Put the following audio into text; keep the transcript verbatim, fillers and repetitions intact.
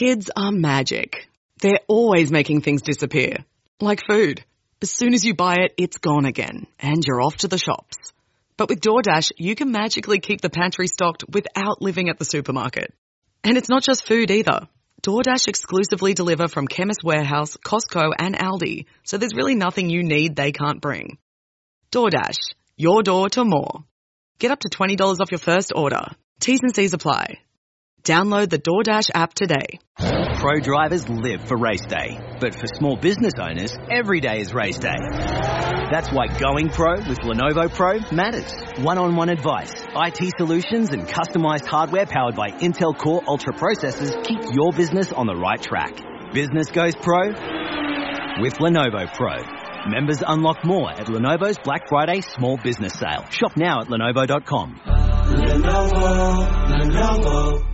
Kids are magic. They're always making things disappear. Like food. As soon as you buy it, it's gone again, and you're off to the shops. But with DoorDash, you can magically keep the pantry stocked without living at the supermarket. And it's not just food either. DoorDash exclusively deliver from Chemist Warehouse, Costco and Aldi, so there's really nothing you need they can't bring. DoorDash, your door to more. Get up to twenty dollars off your first order. T's and C's apply. Download the DoorDash app today. Pro drivers live for race day, but for small business owners, every day is race day. That's why going pro with Lenovo Pro matters. One-on-one advice, I T solutions and customized hardware powered by Intel Core Ultra processors keep your business on the right track. Business goes pro with Lenovo Pro. Members unlock more at Lenovo's Black Friday Small Business Sale. Shop now at lenovo dot com. Lenovo, Lenovo.